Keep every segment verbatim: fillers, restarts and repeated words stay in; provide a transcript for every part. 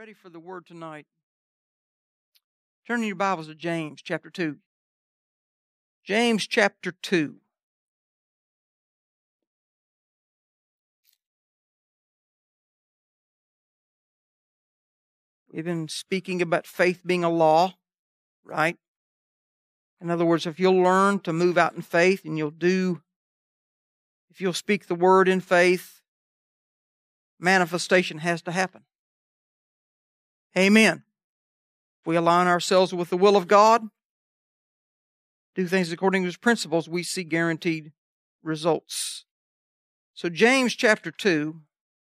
ready for the word tonight, turn in your Bibles to James chapter two. James chapter two. We've been speaking about faith being a law, right? In other words, if you'll learn to move out in faith and you'll do, if you'll speak the word in faith, manifestation has to happen. Amen. If we align ourselves with the will of God, do things according to His principles, we see guaranteed results. So James chapter two,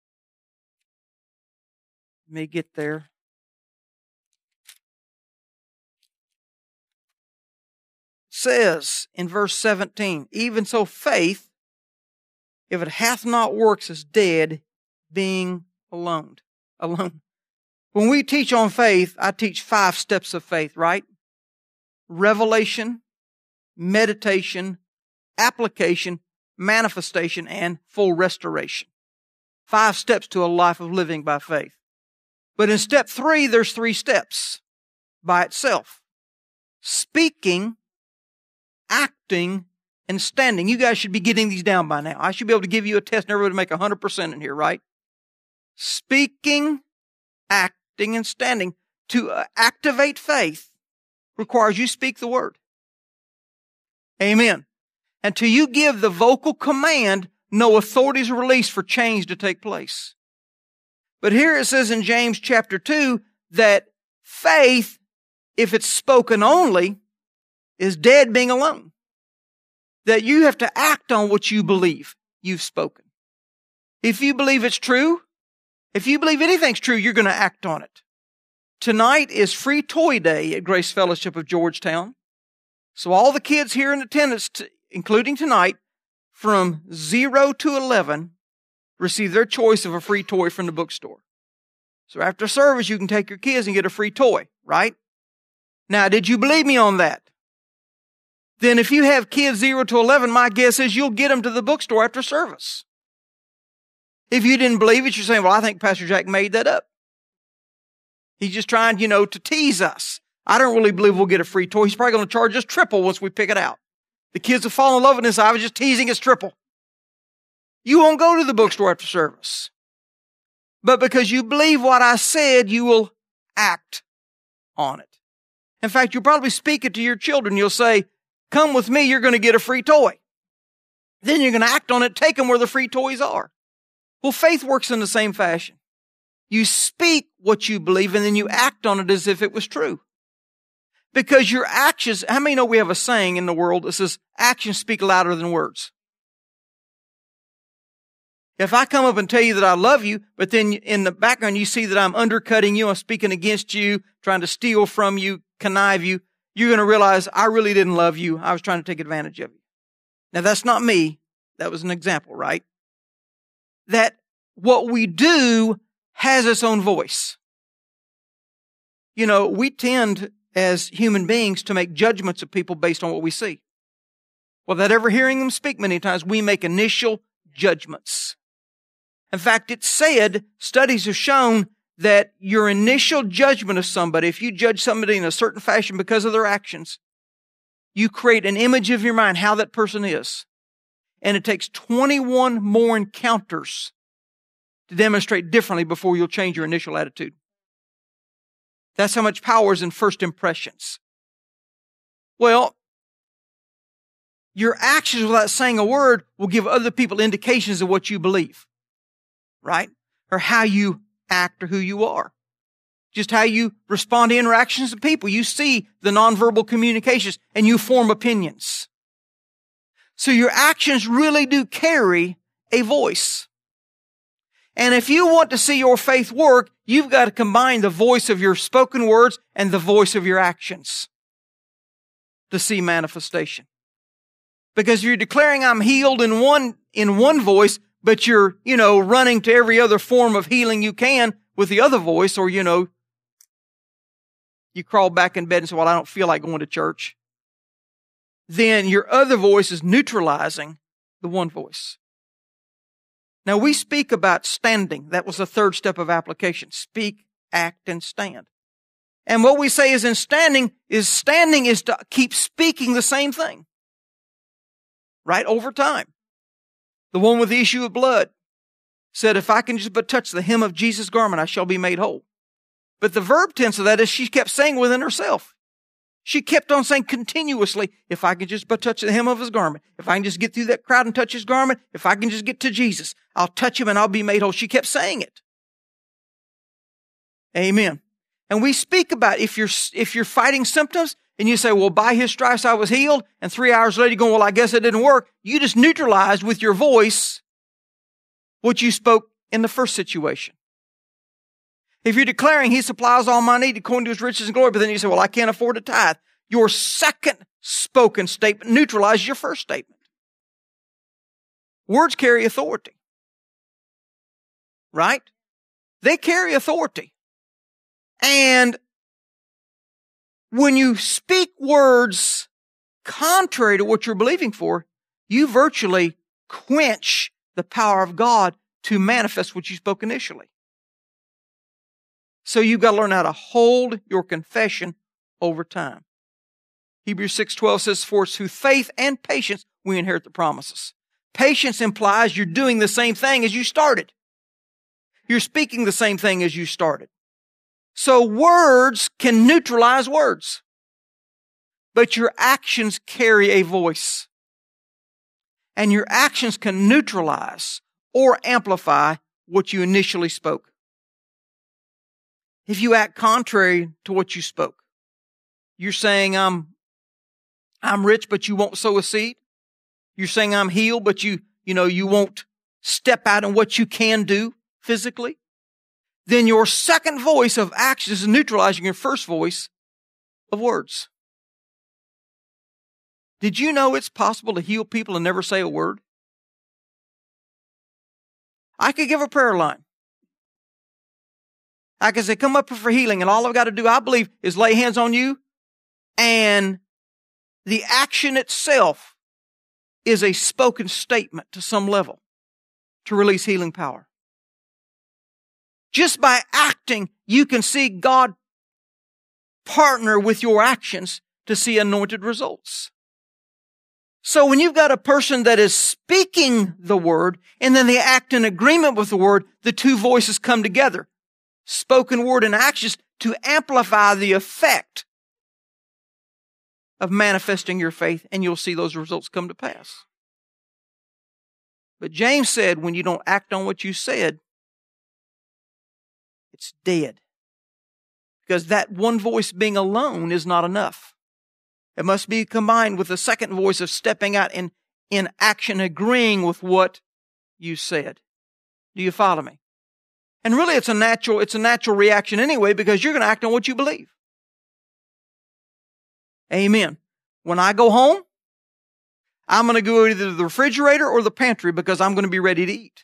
let me get there. Says in verse seventeen, even so faith, if it hath not works, is dead, being alone. Alone. When we teach on faith, I teach five steps of faith, right? Revelation, meditation, application, manifestation, and full restoration. Five steps to a life of living by faith. But in step three, there's three steps by itself. Speaking, acting, and standing. You guys should be getting these down by now. I should be able to give you a test and everybody make one hundred percent in here, right? Speaking, acting, and standing. To uh, activate faith requires you speak the word. Amen. And till you give the vocal command, no authority is released for change to take place. But here it says in James chapter two that faith, if it's spoken only, is dead, being alone. That you have to act on what you believe you've spoken. If you believe it's true, if you believe anything's true, you're going to act on it. Tonight is free toy day at Grace Fellowship of Georgetown. So all the kids here in attendance, t- including tonight, from zero to eleven, receive their choice of a free toy from the bookstore. So after service, you can take your kids and get a free toy, right? Now, did you believe me on that? Then if you have kids zero to eleven, my guess is you'll get them to the bookstore after service. If you didn't believe it, you're saying, well, I think Pastor Jack made that up. He's just trying, you know, to tease us. I don't really believe we'll get a free toy. He's probably going to charge us triple once we pick it out. The kids will fall in love with this. I was just teasing, it's triple. You won't go to the bookstore after service. But because you believe what I said, you will act on it. In fact, you'll probably speak it to your children. You'll say, come with me, you're going to get a free toy. Then you're going to act on it, take them where the free toys are. Well, faith works in the same fashion. You speak what you believe and then you act on it as if it was true. Because your actions, how many know we have a saying in the world that says, actions speak louder than words? If I come up and tell you that I love you, but then in the background you see that I'm undercutting you, I'm speaking against you, trying to steal from you, connive you, you're going to realize I really didn't love you. I was trying to take advantage of you. Now that's not me. That was an example, right? That what we do has its own voice. You know, we tend as human beings to make judgments of people based on what we see. Without ever hearing them speak many times, we make initial judgments. In fact, it's said, studies have shown that your initial judgment of somebody, if you judge somebody in a certain fashion because of their actions, you create an image of your mind how that person is. And it takes twenty-one more encounters to demonstrate differently before you'll change your initial attitude. That's how much power is in first impressions. Well, your actions without saying a word will give other people indications of what you believe, right? Or how you act or who you are. Just how you respond to interactions with people. You see the nonverbal communications and you form opinions. So your actions really do carry a voice. And if you want to see your faith work, you've got to combine the voice of your spoken words and the voice of your actions to see manifestation. Because if you're declaring I'm healed in one, in one voice, but you're, you know, running to every other form of healing you can with the other voice, or, you know, you crawl back in bed and say, well, I don't feel like going to church. Then your other voice is neutralizing the one voice. Now we speak about standing. That was the third step of application. Speak act, and stand. And what we say is in standing is standing is to keep speaking the same thing. Right? Over time. The one with the issue of blood said, if I can just but touch the hem of Jesus' garment, I shall be made whole. But the verb tense of that is she kept saying within herself. She kept on saying continuously, if I can just but touch the hem of his garment, if I can just get through that crowd and touch his garment, if I can just get to Jesus, I'll touch him and I'll be made whole. She kept saying it. Amen. And we speak about if you're, if you're fighting symptoms and you say, well, by his stripes I was healed, and three hours later you go, well, I guess it didn't work. You just neutralized with your voice what you spoke in the first situation. If you're declaring he supplies all my need according to his riches and glory, but then you say, well, I can't afford to tithe. Your second spoken statement neutralizes your first statement. Words carry authority. Right? They carry authority. And when you speak words contrary to what you're believing for, you virtually quench the power of God to manifest what you spoke initially. So you've got to learn how to hold your confession over time. Hebrews six twelve says, for it's through faith and patience we inherit the promises. Patience implies you're doing the same thing as you started. You're speaking the same thing as you started. So words can neutralize words, but your actions carry a voice. And your actions can neutralize or amplify what you initially spoke. If you act contrary to what you spoke, you're saying, I'm, I'm rich, but you won't sow a seed. You're saying I'm healed, but you, you know, you won't step out in what you can do physically. Then your second voice of action is neutralizing your first voice of words. Did you know it's possible to heal people and never say a word? I could give a prayer line. I could say, come up for healing, and all I've got to do, I believe, is lay hands on you, and the action itself is a spoken statement to some level to release healing power. Just by acting, you can see God partner with your actions to see anointed results. So when you've got a person that is speaking the word and then they act in agreement with the word, the two voices come together. Spoken word and actions to amplify the effect of manifesting your faith, and you'll see those results come to pass. But James said, when you don't act on what you said, it's dead. Because that one voice being alone is not enough. It must be combined with the second voice of stepping out in, in action, agreeing with what you said. Do you follow me? And really it's a natural, it's a natural reaction anyway, because you're going to act on what you believe. Amen. When I go home, I'm going to go either to the refrigerator or the pantry because I'm going to be ready to eat.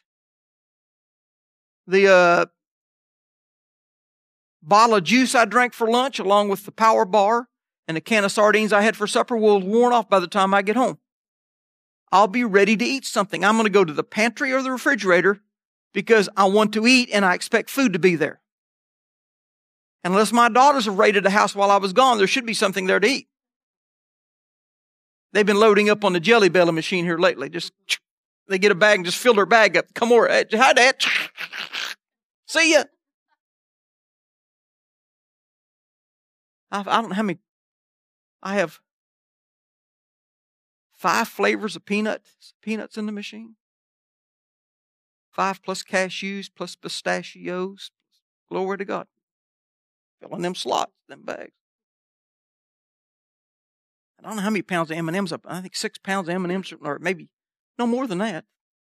The uh, bottle of juice I drank for lunch, along with the Power Bar and a can of sardines I had for supper, will worn off by the time I get home. I'll be ready to eat something. I'm going to go to the pantry or the refrigerator because I want to eat and I expect food to be there. Unless my daughters have raided the house while I was gone, there should be something there to eat. They've been loading up on the Jelly Belly machine here lately. Just, they get a bag and just fill their bag up. Come over. Hi, Dad. See ya. I, I don't know how many. I have five flavors of peanuts, peanuts in the machine. Five plus cashews, plus pistachios. Glory to God. Filling them slots, them bags. I don't know how many pounds of M and M's. I think six pounds of M and M's, or maybe no more than that.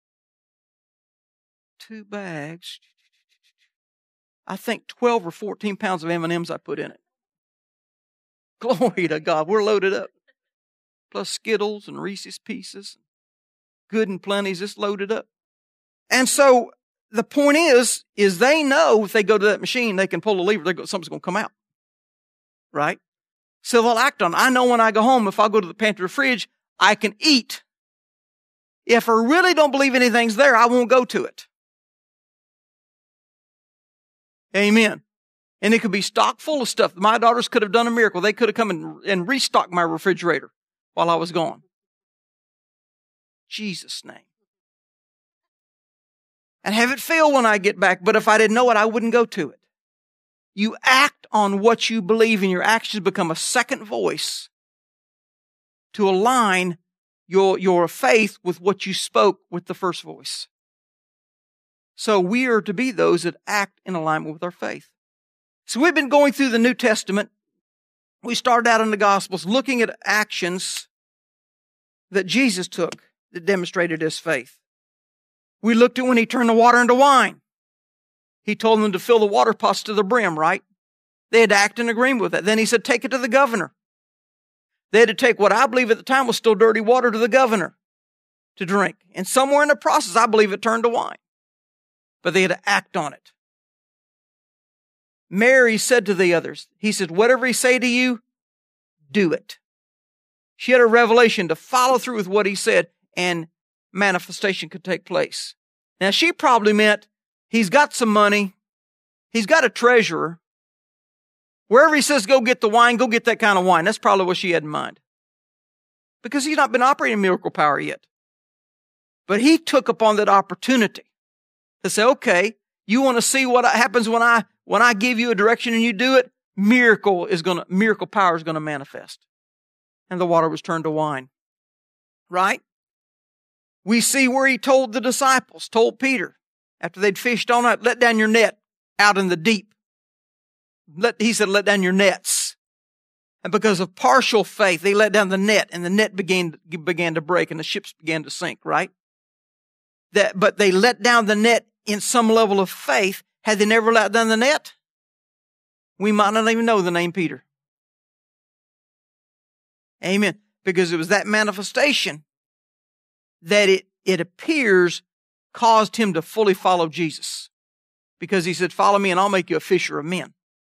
Two bags. I think twelve or fourteen pounds of M and M's I put in it. Glory to God. We're loaded up. Plus Skittles and Reese's Pieces. Good and plenty's just loaded up. And so the point is, is they know if they go to that machine, they can pull a lever, they go, something's going to come out. Right? So they'll act on it. I know when I go home, if I go to the pantry or fridge, I can eat. If I really don't believe anything's there, I won't go to it. Amen. And it could be stocked full of stuff. My daughters could have done a miracle. They could have come and, and restocked my refrigerator while I was gone. Jesus' name. And have it fail when I get back. But if I didn't know it, I wouldn't go to it. You act on what you believe, and your actions become a second voice to align your, your faith with what you spoke with the first voice. So we are to be those that act in alignment with our faith. So we've been going through the New Testament. We started out in the Gospels looking at actions that Jesus took that demonstrated his faith. We looked at when he turned the water into wine. He told them to fill the water pots to the brim, right? They had to act in agreement with that. Then he said, take it to the governor. They had to take what I believe at the time was still dirty water to the governor to drink. And somewhere in the process, I believe it turned to wine. But they had to act on it. Mary said to the others, he said, whatever he say to you, do it. She had a revelation to follow through with what he said, and manifestation could take place. Now, she probably meant he's got some money. He's got a treasurer. Wherever he says, go get the wine, go get that kind of wine. That's probably what she had in mind. Because he's not been operating miracle power yet. But he took upon that opportunity to say, okay, you want to see what happens when I, when I give you a direction and you do it? Miracle is going to, miracle power is going to manifest. And the water was turned to wine. Right? We see where he told the disciples, told Peter, after they'd fished all night, let down your net out in the deep. Let, he said, let down your nets. And because of partial faith, they let down the net, and the net began, began to break, and the ships began to sink, right? That, but they let down the net in some level of faith. Had they never let down the net, we might not even know the name Peter. Amen. Because it was that manifestation that it, it appears caused him to fully follow Jesus. Because he said, follow me and I'll make you a fisher of men.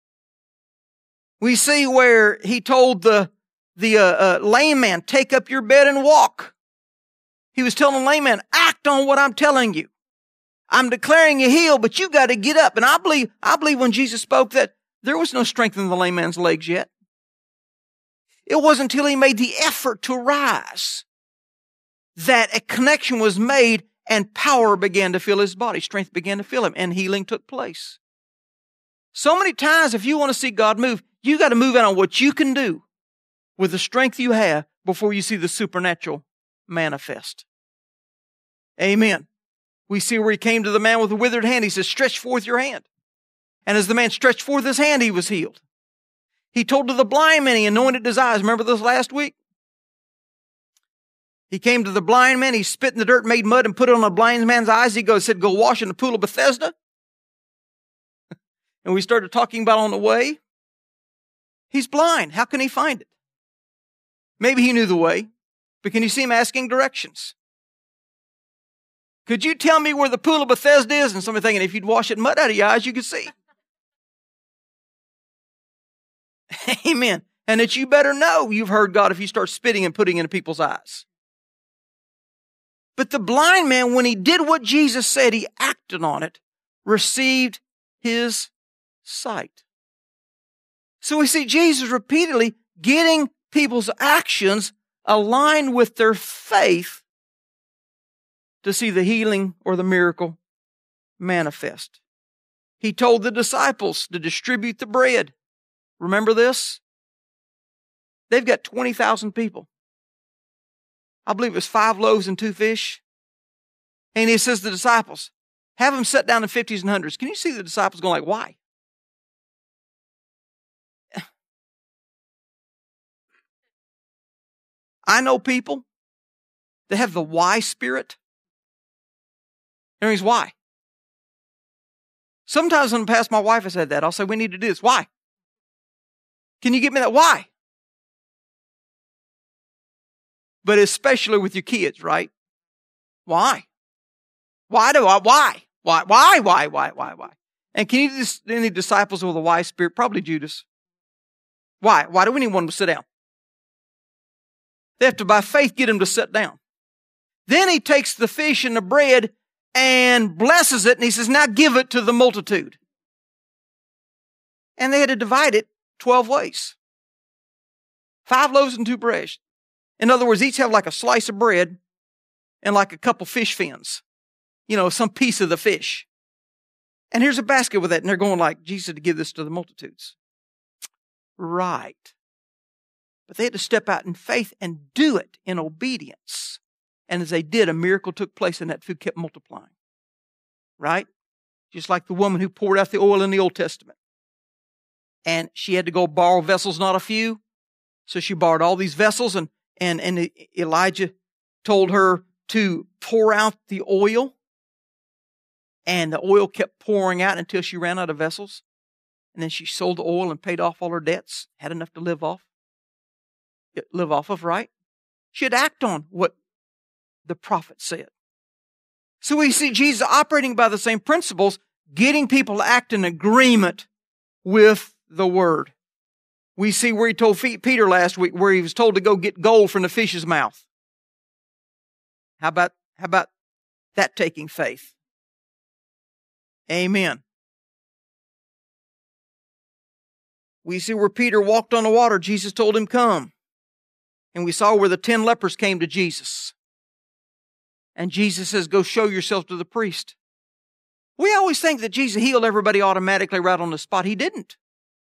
We see where he told the, the uh, uh, lame man, take up your bed and walk. He was telling the lame man, act on what I'm telling you. I'm declaring you healed, but you got to get up. And I believe, I believe when Jesus spoke that there was no strength in the lame man's legs yet. It wasn't until he made the effort to rise that a connection was made and power began to fill his body. Strength began to fill him and healing took place. So many times if you want to see God move, you got to move out on what you can do with the strength you have before you see the supernatural manifest. Amen. We see where he came to the man with the withered hand. He says, stretch forth your hand. And as the man stretched forth his hand, he was healed. He told to the blind man, he anointed his eyes. Remember this last week? He came to the blind man, he spit in the dirt, made mud, and put it on the blind man's eyes. He goes, said, go wash in the pool of Bethesda. And we started talking about on the way. He's blind. How can he find it? Maybe he knew the way, but can you see him asking directions? Could you tell me where the pool of Bethesda is? And somebody thinking, if you'd wash it mud out of your eyes, you could see. Amen. And that you better know you've heard God if you start spitting and putting into people's eyes. But the blind man, when he did what Jesus said, he acted on it, received his sight. So we see Jesus repeatedly getting people's actions aligned with their faith to see the healing or the miracle manifest. He told the disciples to distribute the bread. Remember this? They've got twenty thousand people. I believe it was five loaves and two fish. And he says to the disciples, have them set down in fifties and hundreds. Can you see the disciples going like, why? I know people that have the why spirit. And he's why? Sometimes in the past, my wife has said that. I'll say, we need to do this. Why? Can you give me that? Why? But especially with your kids, right? Why? Why do I? Why? Why? Why? Why? Why? Why? Why? And can you just, any disciples with a why spirit? Probably Judas. Why? Why do we need one to sit down? They have to, by faith, get him to sit down. Then he takes the fish and the bread and blesses it, and he says, now give it to the multitude. And they had to divide it twelve ways. Five loaves and two bread. In other words, each have like a slice of bread and like a couple fish fins. You know, some piece of the fish. And here's a basket with that. And they're going like, Jesus to give this to the multitudes. Right. But they had to step out in faith and do it in obedience. And as they did, a miracle took place and that food kept multiplying. Right? Just like the woman who poured out the oil in the Old Testament. And she had to go borrow vessels, not a few. So she borrowed all these vessels, and, and, and Elijah told her to pour out the oil. And the oil kept pouring out until she ran out of vessels. And then she sold the oil and paid off all her debts, had enough to live off. Live off of, right? She'd act on what the prophet said. So we see Jesus operating by the same principles, getting people to act in agreement with the word. We see where he told Peter last week, where he was told to go get gold from the fish's mouth. How about, how about that taking faith? Amen. We see where Peter walked on the water, Jesus told him, come. And we saw where the ten lepers came to Jesus. And Jesus says, go show yourself to the priest. We always think that Jesus healed everybody automatically right on the spot. He didn't.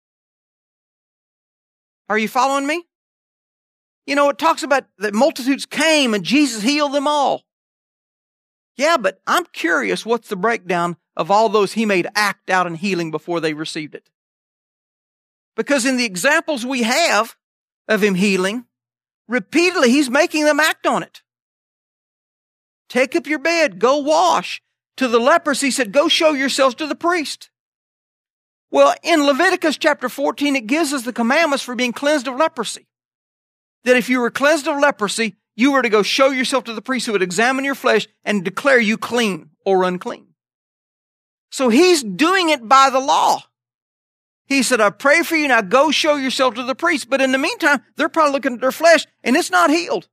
Are you following me? You know, it talks about that multitudes came and Jesus healed them all. Yeah, but I'm curious what's the breakdown of all those he made act out in healing before they received it. Because in the examples we have of him healing, repeatedly he's making them act on it. Take up your bed, go wash. To the lepers, he said, go show yourselves to the priest. Well, in Leviticus chapter fourteen, it gives us the commandments for being cleansed of leprosy. That if you were cleansed of leprosy, you were to go show yourself to the priest who would examine your flesh and declare you clean or unclean. So he's doing it by the law. He said, I pray for you, now go show yourself to the priest. But in the meantime, they're probably looking at their flesh and it's not healed.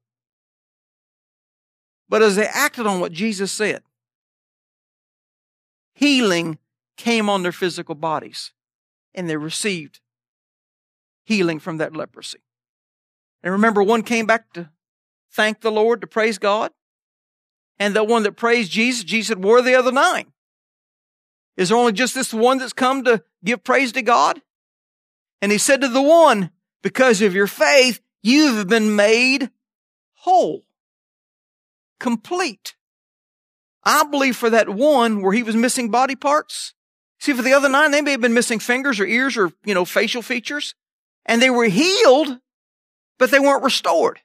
But as they acted on what Jesus said, healing came on their physical bodies and they received healing from that leprosy. And remember, one came back to thank the Lord, to praise God. And the one that praised Jesus, Jesus said, where are the other nine? Is there only just this one that's come to give praise to God? And he said to the one, because of your faith, you've been made whole, complete. I believe for that one where he was missing body parts. See, for the other nine, they may have been missing fingers or ears or, you know, facial features. And they were healed, but they weren't restored.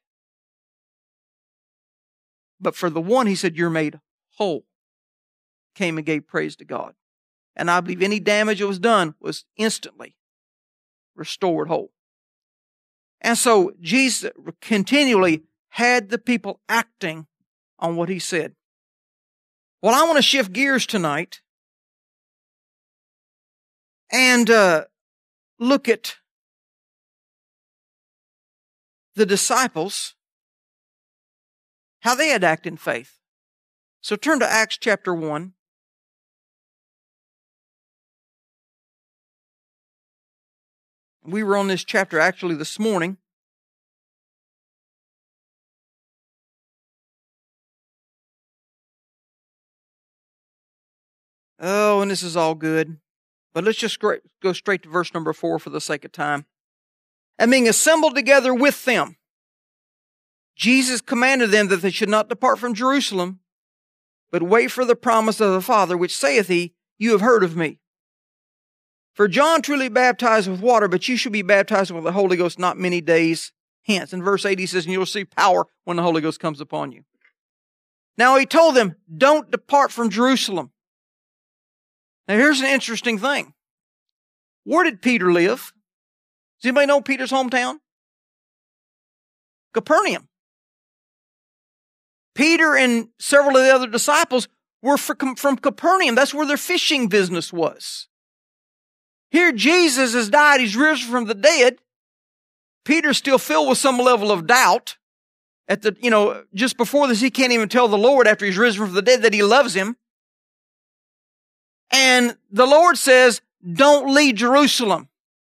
But for the one, he said, you're made whole. Came and gave praise to God. And I believe any damage that was done was instantly restored whole. And so Jesus continually had the people acting on what he said. Well, I want to shift gears tonight and uh, look at the disciples, how they had acted in faith. So turn to Acts chapter one. We were on this chapter actually this morning. Oh, and this is all good. But let's just go straight to verse number four for the sake of time. And being assembled together with them, Jesus commanded them that they should not depart from Jerusalem, but wait for the promise of the Father, which saith he, you have heard of me. For John truly baptized with water, but you shall be baptized with the Holy Ghost not many days hence. In verse eight he says, and you'll see power when the Holy Ghost comes upon you. Now he told them, don't depart from Jerusalem. Now here's an interesting thing. Where did Peter live? Does anybody know Peter's hometown? Capernaum. Peter and several of the other disciples were from Capernaum. That's where their fishing business was. Here Jesus has died. He's risen from the dead. Peter's still filled with some level of doubt. At the, you know, just before this, he can't even tell the Lord after he's risen from the dead that he loves him. And the Lord says, don't leave Jerusalem.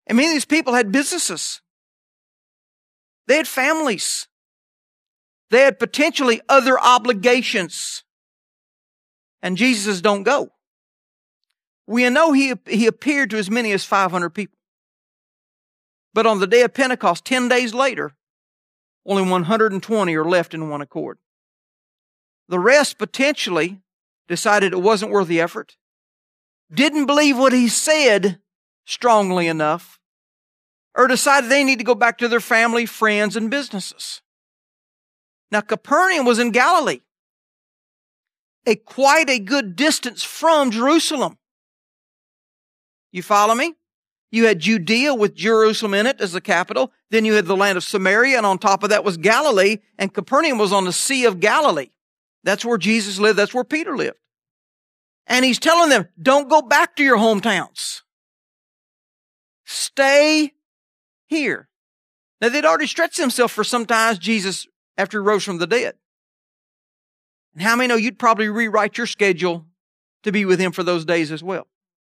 And many of these people had businesses. They had families. They had potentially other obligations. And Jesus says, don't go. We know he, he appeared to as many as five hundred people. But on the day of Pentecost, ten days later, only one hundred twenty are left in one accord. The rest potentially decided it wasn't worth the effort, didn't believe what he said strongly enough, or decided they need to go back to their family, friends, and businesses. Now, Capernaum was in Galilee, a quite a good distance from Jerusalem. You follow me? You had Judea with Jerusalem in it as the capital. Then you had the land of Samaria, and on top of that was Galilee, and Capernaum was on the Sea of Galilee. That's where Jesus lived. That's where Peter lived. And he's telling them, don't go back to your hometowns. Stay here. Now, they'd already stretched themselves for some time, Jesus, after he rose from the dead. And how many know you'd probably rewrite your schedule to be with him for those days as well?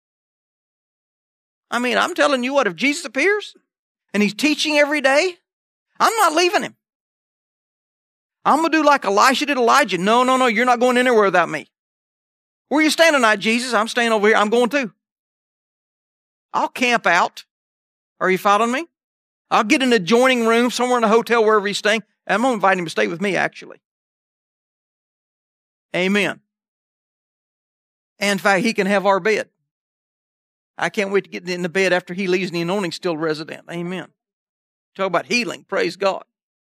I mean, I'm telling you what, if Jesus appears and he's teaching every day, I'm not leaving him. I'm going to do like Elisha did Elijah. No, no, no, you're not going anywhere without me. Where are you staying tonight, Jesus? I'm staying over here. I'm going too. I'll camp out. Are you following me? I'll get an adjoining room somewhere in a hotel, wherever he's staying. I'm going to invite him to stay with me, actually. Amen. And in fact, he can have our bed. I can't wait to get in the bed after he leaves and the anointing's still resident. Amen. Talk about healing. Praise God.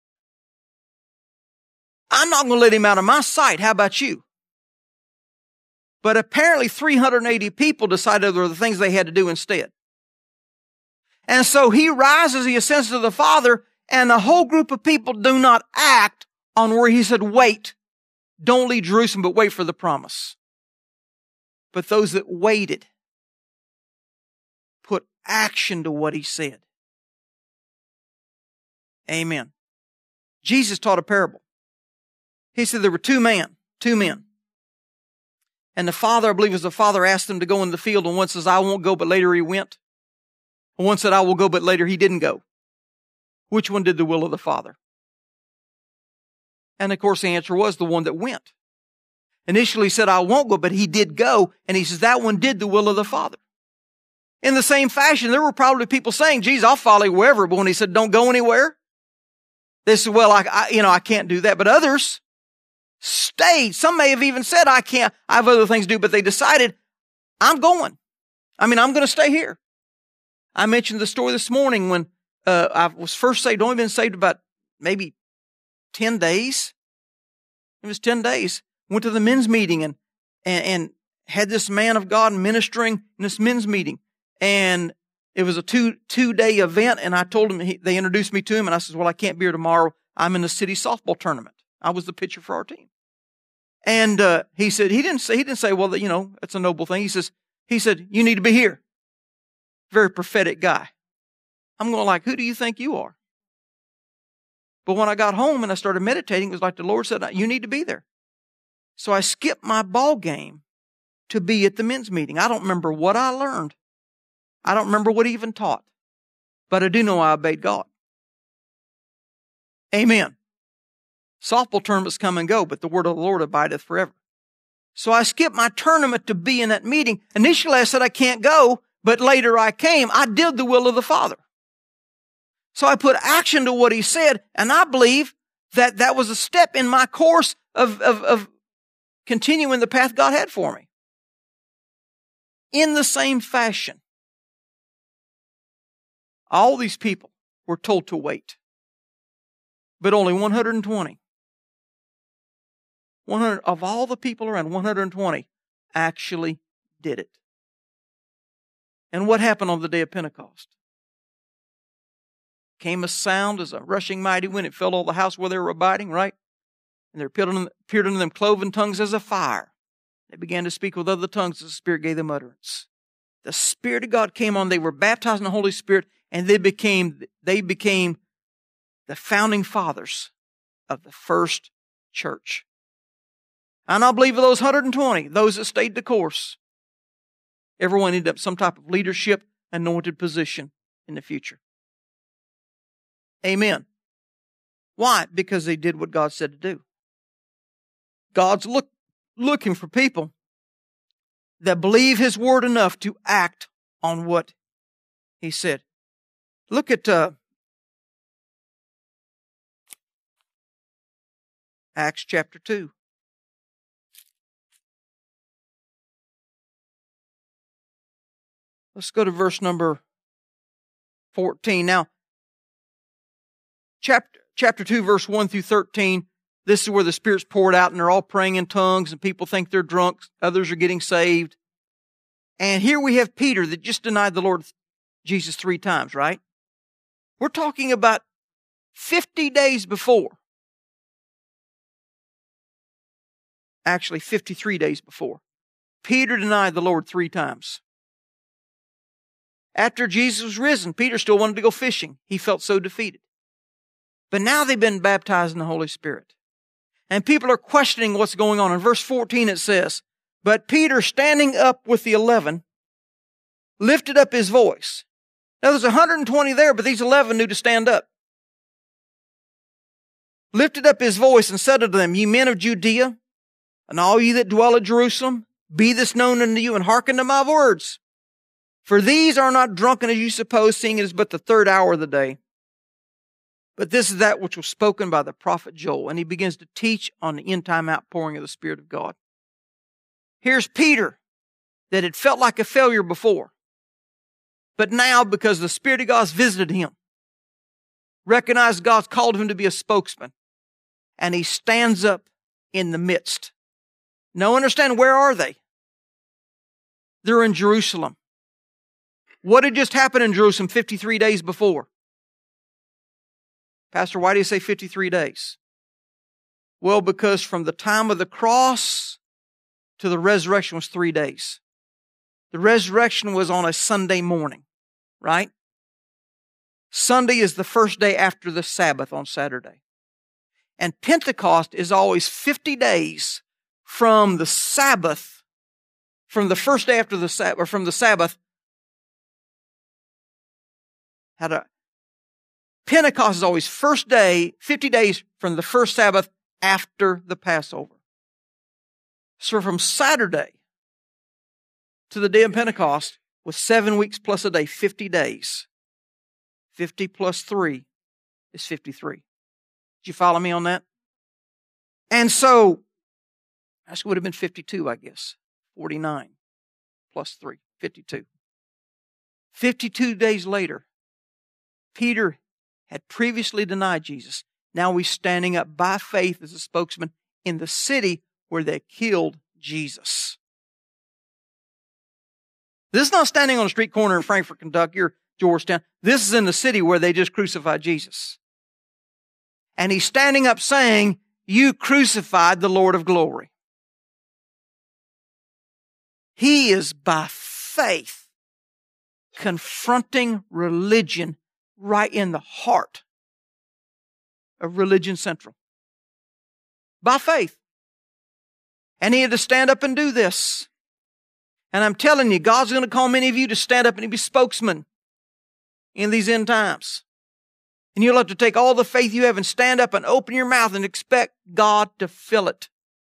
I'm not going to let him out of my sight. How about you? But apparently three hundred eighty people decided there were the things they had to do instead. And so he rises, he ascends to the Father, and the whole group of people do not act on where he said, wait, don't leave Jerusalem, but wait for the promise. But those that waited put action to what he said. Amen. Jesus taught a parable. He said there were two men, two men. And the father, I believe it was the father, asked them to go in the field, and one says, I won't go, but later he went. And one said, I will go, but later he didn't go. Which one did the will of the Father? And of course the answer was the one that went. Initially he said, I won't go, but he did go. And he says, that one did the will of the Father. In the same fashion, there were probably people saying, geez, I'll follow you wherever. But when he said, don't go anywhere, they said, well, I, I, you know, I can't do that. But others stayed. Some may have even said, I can't, I have other things to do, but they decided, I'm going. I mean, I'm going to stay here. I mentioned the story this morning when uh, I was first saved, only been saved about maybe ten days. It was ten days. Went to the men's meeting and, and, and had this man of God ministering in this men's meeting. And it was a two, two day event. And I told him, he, they introduced me to him. And I said, well, I can't be here tomorrow. I'm in the city softball tournament. I was the pitcher for our team. And, uh, he said, he didn't say, he didn't say, well, you know, that's a noble thing. He says, he said, you need to be here. Very prophetic guy. I'm going like, who do you think you are? But when I got home and I started meditating, it was like the Lord said, you need to be there. So I skipped my ball game to be at the men's meeting. I don't remember what I learned. I don't remember what he even taught. But I do know I obeyed God. Amen. Softball tournaments come and go, but the word of the Lord abideth forever. So I skipped my tournament to be in that meeting. Initially I said I can't go, but later I came. I did the will of the Father. So I put action to what he said, and I believe that that was a step in my course of, of, of continuing the path God had for me. In the same fashion, all these people were told to wait, but only one hundred twenty. one hundred of all the people around, one hundred twenty actually did it. And what happened on the day of Pentecost? Came a sound as a rushing mighty wind. It filled all the house where they were abiding, right? And there appeared unto them cloven tongues as a fire. They began to speak with other tongues as the Spirit gave them utterance. The Spirit of God came on. They were baptized in the Holy Spirit, and they became, they became the founding fathers of the first church. And I believe of those one hundred twenty, those that stayed the course, everyone ended up some type of leadership, anointed position in the future. Amen. Why? Because they did what God said to do. God's look, looking for people that believe His word enough to act on what He said. Look at uh, Acts chapter two. Let's go to verse number fourteen. Now, chapter, chapter two, verse one through thirteen, this is where the Spirit's poured out and they're all praying in tongues and people think they're drunk. Others are getting saved. And here we have Peter that just denied the Lord Jesus three times, right? We're talking about fifty days before. Actually, fifty-three days before. Peter denied the Lord three times. After Jesus was risen, Peter still wanted to go fishing. He felt so defeated. But now they've been baptized in the Holy Spirit. And people are questioning what's going on. In verse fourteen it says, "But Peter, standing up with the eleven, lifted up his voice." Now there's one hundred twenty there, but these eleven knew to stand up. "Lifted up his voice and said unto them, Ye men of Judea, and all ye that dwell at Jerusalem, be this known unto you, and hearken to my words. For these are not drunken as you suppose, seeing it is but the third hour of the day. But this is that which was spoken by the prophet Joel." And he begins to teach on the end-time outpouring of the Spirit of God. Here's Peter that had felt like a failure before. But now, because the Spirit of God has visited him, recognized God's called him to be a spokesman, and he stands up in the midst. Now understand, where are they? They're in Jerusalem. What had just happened in Jerusalem fifty-three days before? Pastor, why do you say fifty-three days? Well, because from the time of the cross to the resurrection was three days. The resurrection was on a Sunday morning, right? Sunday is the first day after the Sabbath on Saturday. And Pentecost is always fifty days from the Sabbath, from the first day after the Sabbath, or from the Sabbath. How to, Pentecost is always first day, fifty days from the first Sabbath after the Passover. So from Saturday to the day of Pentecost was seven weeks plus a day, fifty days. fifty plus three is fifty-three. Did you follow me on that? And so, that would have been fifty-two, I guess. forty-nine plus three, fifty-two. fifty-two days later, Peter had previously denied Jesus. Now he's standing up by faith as a spokesman in the city where they killed Jesus. This is not standing on a street corner in Frankfort, Kentucky or Georgetown. This is in the city where they just crucified Jesus. And he's standing up saying, "You crucified the Lord of glory." He is by faith confronting religion right in the heart of Religion Central. By faith. And he had to stand up and do this. And I'm telling you, God's going to call many of you to stand up and be spokesmen in these end times. And you'll have to take all the faith you have and stand up and open your mouth and expect God to fill it.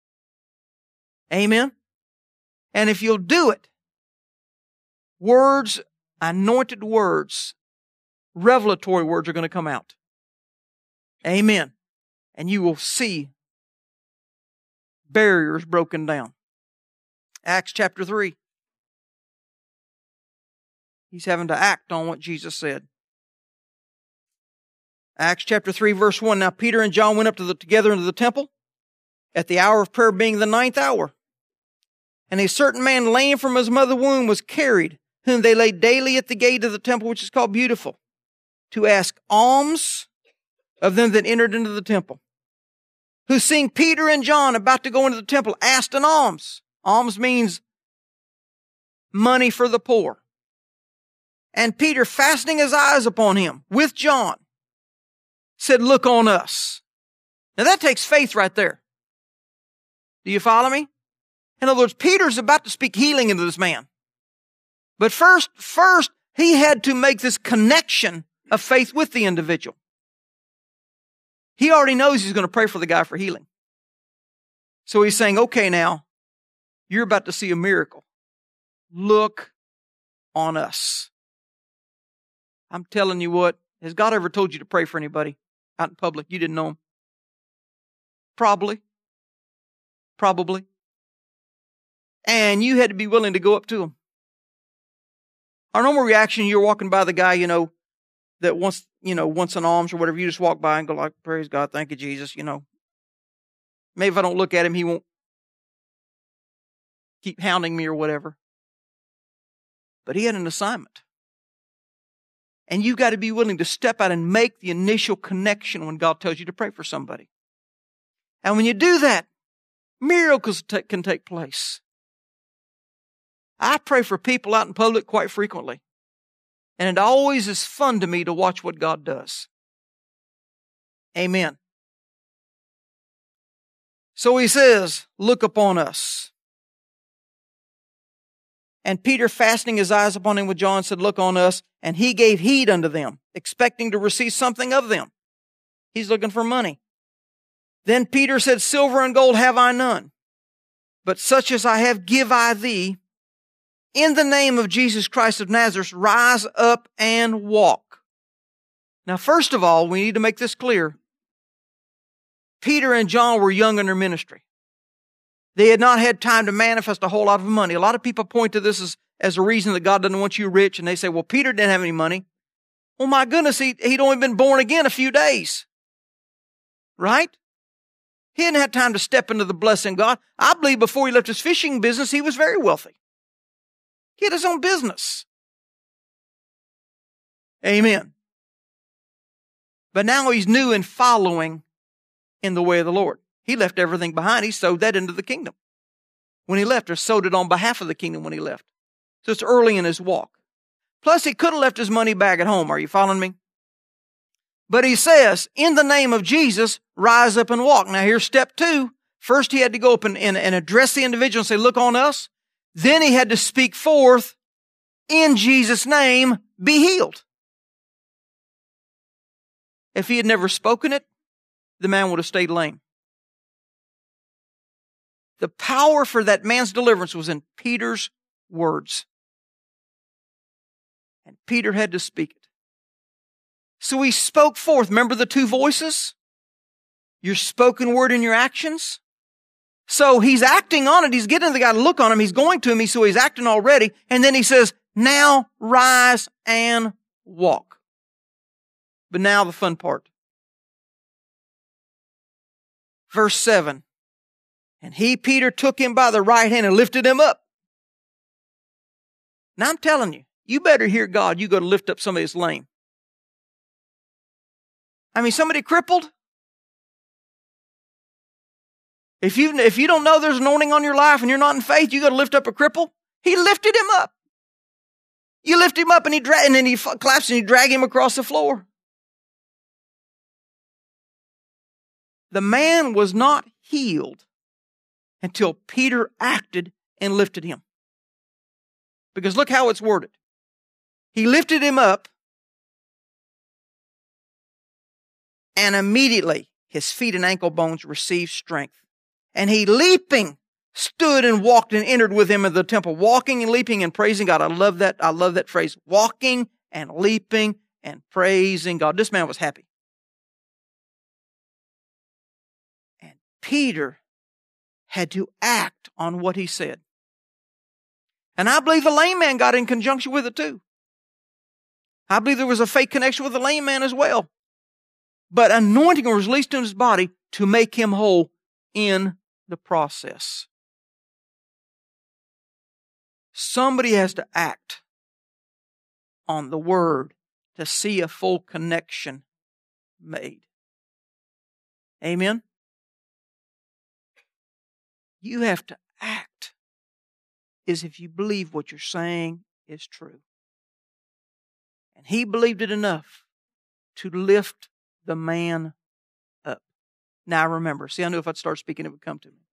Amen? And if you'll do it, words, anointed words, revelatory words are going to come out. Amen. And you will see barriers broken down. Acts chapter three. He's having to act on what Jesus said. Acts chapter three, verse one. Now Peter and John went up to the, together into the temple at the hour of prayer, being the ninth hour. And a certain man lame from his mother's womb was carried, whom they laid daily at the gate of the temple, which is called Beautiful, to ask alms of them that entered into the temple. Who, seeing Peter and John about to go into the temple, asked an alms. Alms means money for the poor. And Peter, fastening his eyes upon him with John, said, "Look on us." Now that takes faith right there. Do you follow me? In other words, Peter's about to speak healing into this man. But first, first, He had to make this connection of faith with the individual. He already knows he's going to pray for the guy for healing. So he's saying, okay, now, you're about to see a miracle. Look on us. I'm telling you what, has God ever told you to pray for anybody out in public? You didn't know him? Probably. Probably. And you had to be willing to go up to him. Our normal reaction, you're walking by the guy, you know, that wants, you know, wants an alms or whatever. You just walk by and go like, praise God, thank you, Jesus, you know. Maybe if I don't look at him, he won't keep hounding me or whatever. But he had an assignment. And you've got to be willing to step out and make the initial connection when God tells you to pray for somebody. And when you do that, miracles t- can take place. I pray for people out in public quite frequently. And it always is fun to me to watch what God does. Amen. So he says, look upon us. And Peter, fastening his eyes upon him with John, said, look on us. And he gave heed unto them, expecting to receive something of them. He's looking for money. Then Peter said, silver and gold have I none, but such as I have give I thee. In the name of Jesus Christ of Nazareth, rise up and walk. Now, first of all, we need to make this clear. Peter and John were young in their ministry. They had not had time to manifest a whole lot of money. A lot of people point to this as, as a reason that God doesn't want you rich. And they say, well, Peter didn't have any money. Oh my goodness, he, he'd only been born again a few days. Right? He hadn't had time to step into the blessing of God. I believe before he left his fishing business, he was very wealthy. He had his own business. Amen. But now he's new and following in the way of the Lord. He left everything behind. He sowed that into the kingdom when he left, or sowed it on behalf of the kingdom when he left. So it's early in his walk. Plus, he could have left his money back at home. Are you following me? But he says, in the name of Jesus, rise up and walk. Now here's step two. First, he had to go up and, and, and address the individual and say, look on us. Then he had to speak forth, in Jesus' name, be healed. If he had never spoken it, the man would have stayed lame. The power for that man's deliverance was in Peter's words. And Peter had to speak it. So he spoke forth. Remember the two voices? Your spoken word and your actions? So he's acting on it. He's getting the guy to look on him. He's going to me, so he's acting already. And then he says, now rise and walk. But now the fun part. Verse seven. And he, Peter, took him by the right hand and lifted him up. Now I'm telling you, you better hear God. You got to lift up somebody that's lame. I mean, somebody crippled. If you, if you don't know there's anointing on your life and you're not in faith, you got to lift up a cripple. He lifted him up. You lift him up and he dra- and then he collapses and you drag him across the floor. The man was not healed until Peter acted and lifted him. Because look how it's worded. He lifted him up, and immediately his feet and ankle bones received strength. And he, leaping, stood and walked and entered with him into the temple, walking and leaping and praising God. I love that. I love that phrase. Walking and leaping and praising God. This man was happy. And Peter had to act on what he said. And I believe the lame man got in conjunction with it too. I believe there was a fake connection with the lame man as well. But anointing was released in his body to make him whole in the process. Somebody has to act on the word to see a full connection made. Amen? You have to act as if you believe what you're saying is true. And he believed it enough to lift the man up. Now remember, see, I knew if I'd start speaking, it would come to me.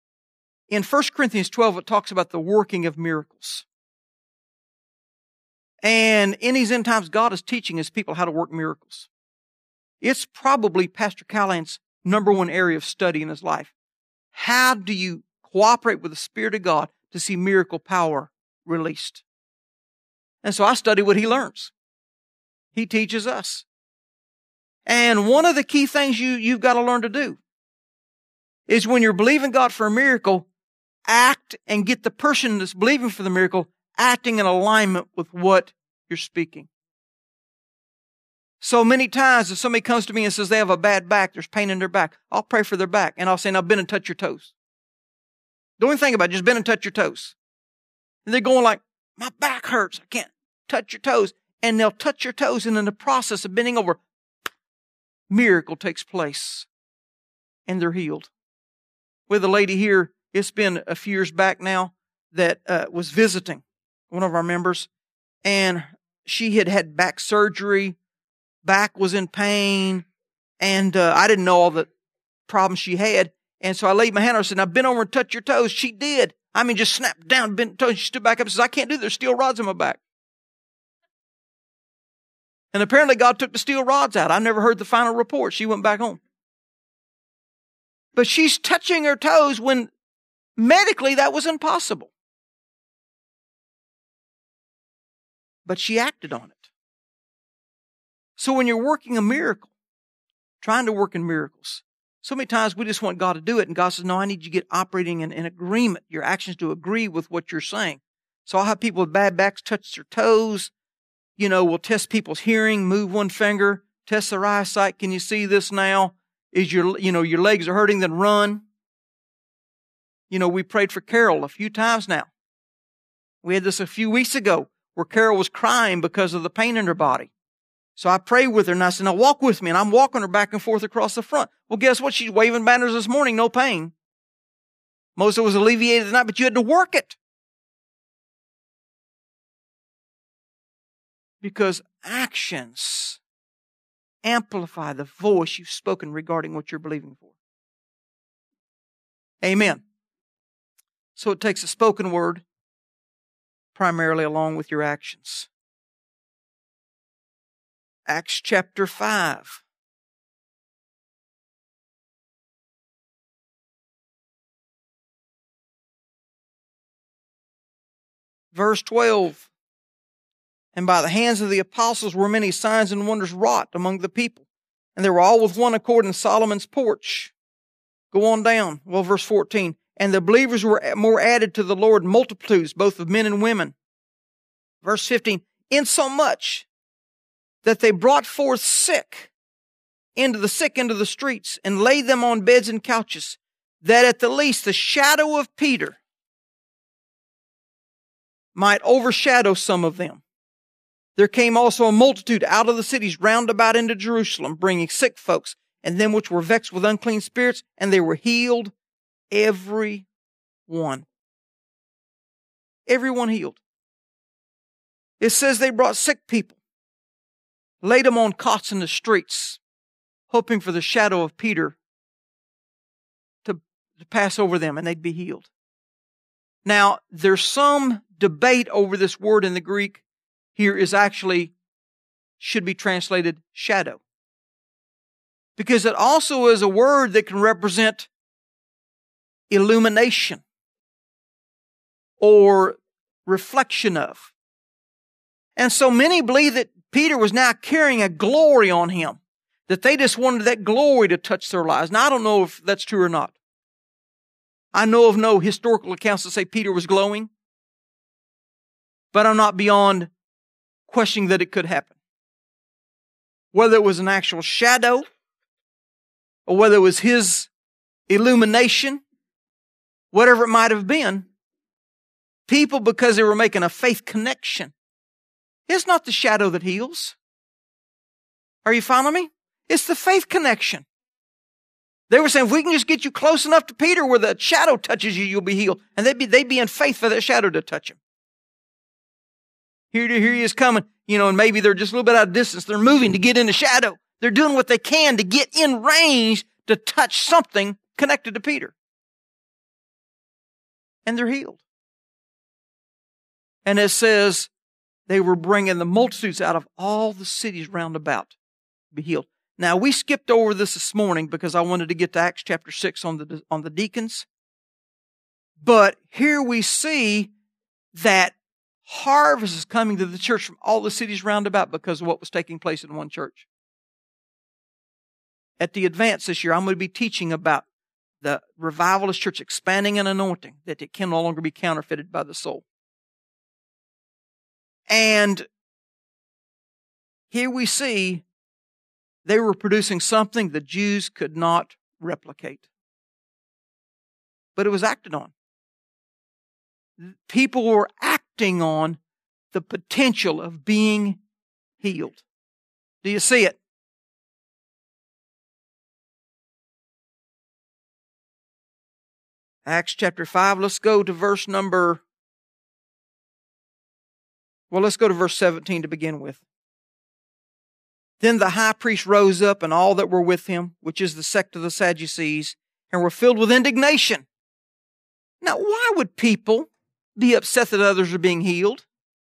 In First Corinthians twelve, it talks about the working of miracles. And in these end times, God is teaching His people how to work miracles. It's probably Pastor Callahan's number one area of study in his life. How do you cooperate with the Spirit of God to see miracle power released? And so I study what he learns. He teaches us. And one of the key things you, you've got to learn to do is when you're believing God for a miracle, act and get the person that's believing for the miracle acting in alignment with what you're speaking. So many times if somebody comes to me and says they have a bad back, there's pain in their back, I'll pray for their back and I'll say, now bend and touch your toes. Don't even think about it, just bend and touch your toes. And they're going like, my back hurts, I can't touch your toes. And they'll touch your toes, and in the process of bending over, miracle takes place. And they're healed. With a lady here, it's been a few years back now, that uh, was visiting one of our members, and she had had back surgery, back was in pain, and uh, I didn't know all the problems she had. And so I laid my hand on her and said, now bend over and touch your toes. She did. I mean, just snapped down, bent toes. She stood back up and says, I can't do this. There's steel rods in my back. And apparently God took the steel rods out. I never heard the final report. She went back home. But she's touching her toes when medically that was impossible. But she acted on it. So when you're working a miracle, trying to work in miracles, so many times we just want God to do it, and God says, no, I need you to get operating in, in agreement, your actions to agree with what you're saying. So I'll have people with bad backs touch their toes. You know, we'll test people's hearing, move one finger, test their eyesight. Can you see this now? Is your, you know, your legs are hurting, then run. You know, we prayed for Carol a few times now. We had this a few weeks ago where Carol was crying because of the pain in her body. So I prayed with her and I said, now walk with me. And I'm walking her back and forth across the front. Well, guess what? She's waving banners this morning, no pain. Most of it was alleviated tonight, but you had to work it. Because actions amplify the voice you've spoken regarding what you're believing for. Amen. So it takes a spoken word primarily along with your actions. Acts chapter five. Verse twelve. And by the hands of the apostles were many signs and wonders wrought among the people. And they were all with one accord in Solomon's porch. Go on down. Well, verse fourteen. And the believers were more added to the Lord in multitudes, both of men and women. Verse fifteen. Insomuch that they brought forth sick into the sick into the streets and laid them on beds and couches, that at the least the shadow of Peter might overshadow some of them. There came also a multitude out of the cities round about into Jerusalem, bringing sick folks, and them which were vexed with unclean spirits, and they were healed, every one. Everyone healed. It says they brought sick people, laid them on cots in the streets, hoping for the shadow of Peter to, to pass over them, and they'd be healed. Now, there's some debate over this word in the Greek. Here is actually, should be translated shadow. Because it also is a word that can represent illumination or reflection of. And so many believe that Peter was now carrying a glory on him, that they just wanted that glory to touch their lives. Now, I don't know if that's true or not. I know of no historical accounts that say Peter was glowing, but I'm not beyond questioning that it could happen. Whether it was an actual shadow or whether it was his illumination, whatever it might have been, people, because they were making a faith connection, it's not the shadow that heals. Are you following me? It's the faith connection. They were saying, if we can just get you close enough to Peter where the shadow touches you, you'll be healed. And they'd be, they'd be in faith for that shadow to touch him. Here, here he is coming, you know, and maybe they're just a little bit out of distance. They're moving to get in the shadow. They're doing what they can to get in range to touch something connected to Peter. And they're healed. And it says they were bringing the multitudes out of all the cities round about to be healed. Now, we skipped over this this morning because I wanted to get to Acts chapter six on the, on the deacons. But here we see that harvest is coming to the church from all the cities round about because of what was taking place in one church. At the Advance this year, I'm going to be teaching about the revivalist church expanding and anointing, that it can no longer be counterfeited by the soul. And here we see they were producing something the Jews could not replicate. But it was acted on. People were acting on the potential of being healed. Do you see it? Acts chapter five, let's go to verse number, well, let's go to verse seventeen to begin with. Then the high priest rose up and all that were with him, which is the sect of the Sadducees, and were filled with indignation. Now, why would people be upset that others are being healed?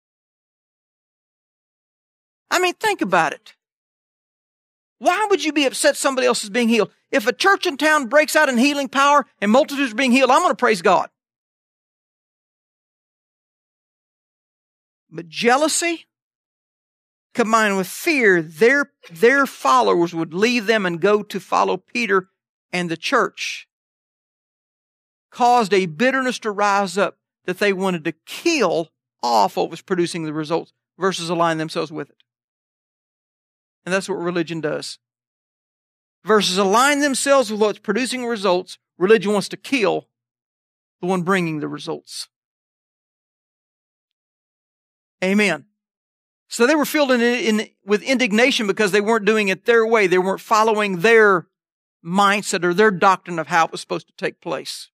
I mean, think about it. Why would you be upset somebody else is being healed? If a church in town breaks out in healing power and multitudes are being healed, I'm going to praise God. But jealousy, combined with fear, their, their followers would leave them and go to follow Peter and the church, caused a bitterness to rise up that they wanted to kill off what was producing the results versus align themselves with it. And that's what religion does. Versus align themselves with what's producing results, religion wants to kill the one bringing the results. Amen. So they were filled in, in, with indignation because they weren't doing it their way. They weren't following their mindset or their doctrine of how it was supposed to take place.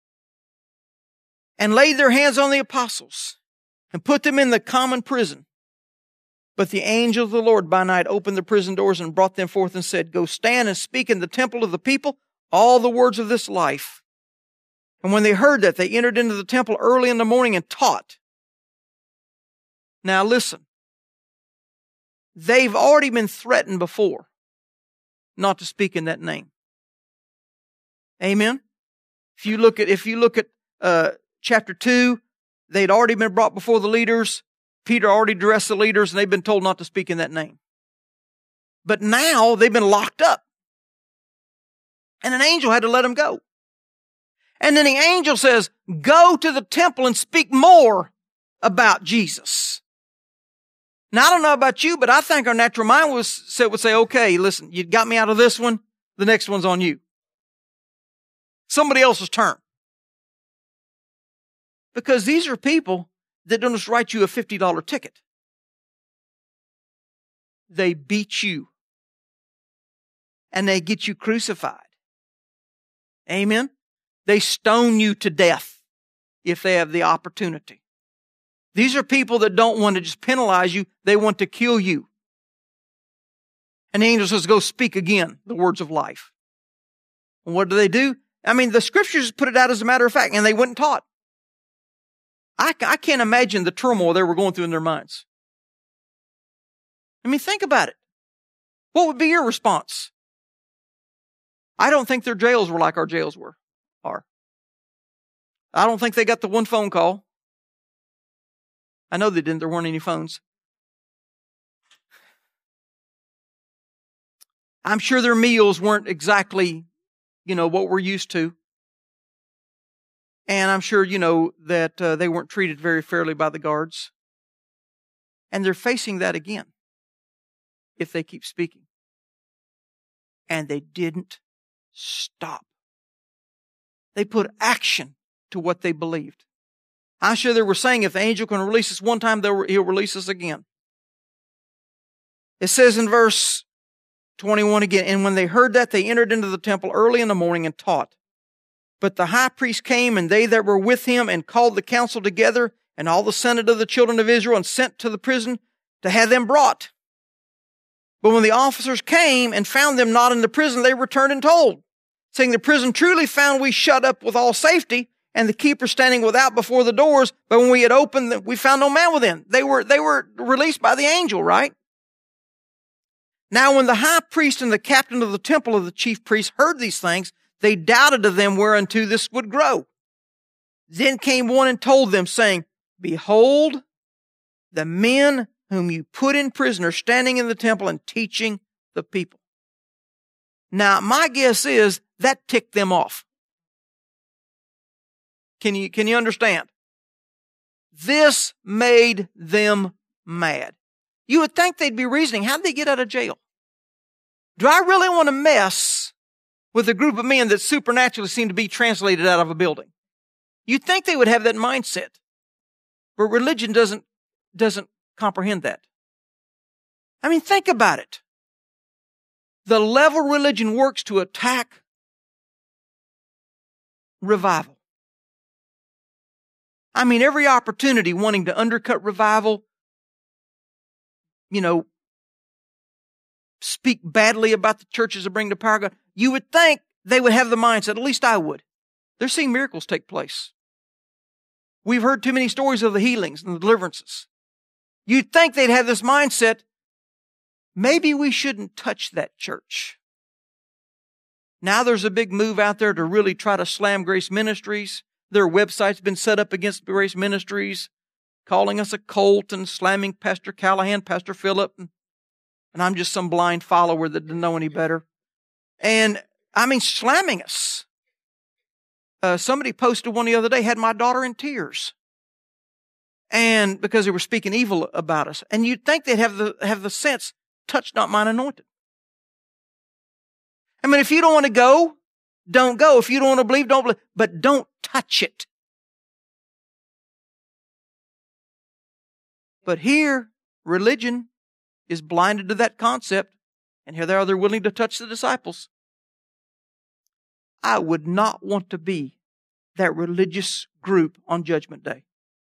And laid their hands on the apostles and put them in the common prison. But the angel of the Lord by night opened the prison doors and brought them forth and said, Go stand and speak in the temple of the people all the words of this life. And when they heard that, they entered into the temple early in the morning and taught. Now listen. They've already been threatened before not to speak in that name. Amen? If you look at, if you look at uh, chapter two, they'd already been brought before the leaders. Peter already addressed the leaders and they've been told not to speak in that name. But now they've been locked up. And an angel had to let them go. And then the angel says, Go to the temple and speak more about Jesus. Now, I don't know about you, but I think our natural mind was, would say, okay, listen, you got me out of this one. The next one's on you. Somebody else's turn. Because these are people that don't just write you a fifty dollar ticket. They beat you. And they get you crucified. Amen? They stone you to death if they have the opportunity. These are people that don't want to just penalize you. They want to kill you. And the angel says, Go speak again the words of life. And what do they do? I mean, the scriptures put it out as a matter of fact, and they went and taught. I, I can't imagine the turmoil they were going through in their minds. I mean, think about it. What would be your response? I don't think their jails were like our jails were, are. I don't think they got the one phone call. I know they didn't. There weren't any phones. I'm sure their meals weren't exactly, you know, what we're used to. And I'm sure, you know, that uh, they weren't treated very fairly by the guards. And they're facing that again if they keep speaking. And they didn't stop. They put action to what they believed. I'm sure they were saying if the angel can release us one time, he'll release us again. It says in verse twenty-one again, And when they heard that, they entered into the temple early in the morning and taught. But the high priest came, and they that were with him, and called the council together, and all the senate of the children of Israel, and sent to the prison to have them brought. But when the officers came and found them not in the prison, they returned and told, saying, The prison truly found we shut up with all safety, and the keeper standing without before the doors. But when we had opened them, we found no man within. They were, they were released by the angel, right? Now when the high priest and the captain of the temple of the chief priests heard these things, they doubted of them whereunto this would grow. Then came one and told them, saying, Behold, the men whom you put in prison are standing in the temple and teaching the people. Now, my guess is that ticked them off. Can you, can you understand? This made them mad. You would think they'd be reasoning, how did they get out of jail? Do I really want to mess with a group of men that supernaturally seem to be translated out of a building? You'd think they would have that mindset. But religion doesn't, doesn't comprehend that. I mean, think about it. The level religion works to attack revival. I mean, every opportunity wanting to undercut revival, you know, speak badly about the churches that bring the power of God, you would think they would have the mindset, at least I would. They're seeing miracles take place. We've heard too many stories of the healings and the deliverances. You'd think they'd have this mindset, maybe we shouldn't touch that church. Now there's a big move out there to really try to slam Grace Ministries. Their website's been set up against Grace Ministries, calling us a cult and slamming Pastor Callahan, Pastor Phillip, and, and I'm just some blind follower that didn't know any better. And, I mean, slamming us. Uh, somebody posted one the other day, had my daughter in tears. And because they were speaking evil about us. And you'd think they'd have the, have the sense, touch not mine anointed. I mean, if you don't want to go, don't go. If you don't want to believe, don't believe. But don't touch it. But here, religion is blinded to that concept. And here they are, they're willing to touch the disciples. I would not want to be that religious group on Judgment Day.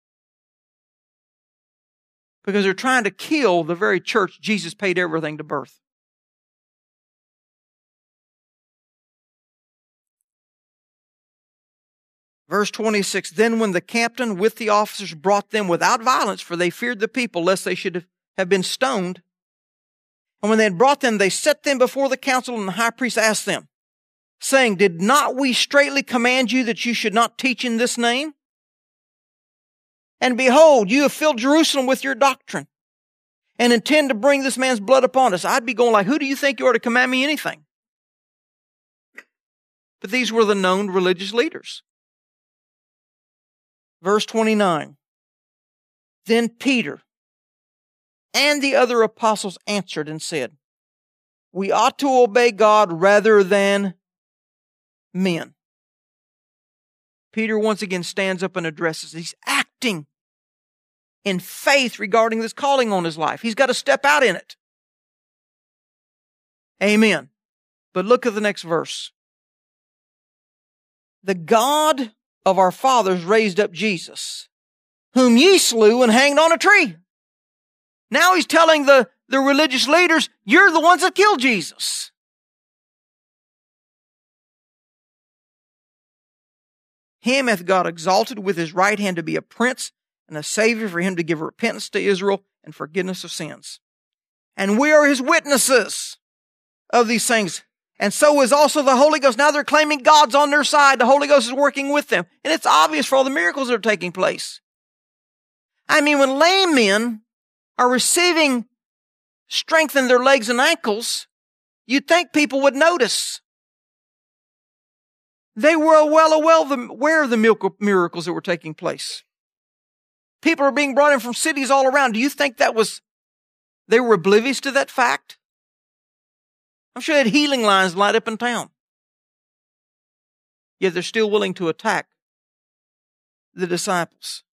Because they're trying to kill the very church Jesus paid everything to birth. Verse twenty-six, Then when the captain with the officers brought them without violence, for they feared the people, lest they should have been stoned. And when they had brought them, they set them before the council, and the high priest asked them, saying, Did not we straitly command you that you should not teach in this name? And behold, you have filled Jerusalem with your doctrine, and intend to bring this man's blood upon us. I'd be going like, who do you think you are to command me anything? But these were the known religious leaders. Verse twenty-nine, Then Peter and the other apostles answered and said, We ought to obey God rather than men. Peter once again stands up and addresses. He's acting in faith regarding this calling on his life. He's got to step out in it. Amen. But look at the next verse. The God of our fathers raised up Jesus, whom ye slew and hanged on a tree. Now he's telling the, the religious leaders, you're the ones that killed Jesus. Him hath God exalted with his right hand to be a prince and a savior, for him to give repentance to Israel and forgiveness of sins. And we are his witnesses of these things. And so is also the Holy Ghost. Now they're claiming God's on their side. The Holy Ghost is working with them. And it's obvious for all the miracles that are taking place. I mean, when lame men are receiving strength in their legs and ankles, you'd think people would notice. They were well aware of the miracles that were taking place. People are being brought in from cities all around. Do you think that was, they were oblivious to that fact? I'm sure they had healing lines light up in town. Yet they're still willing to attack the disciples.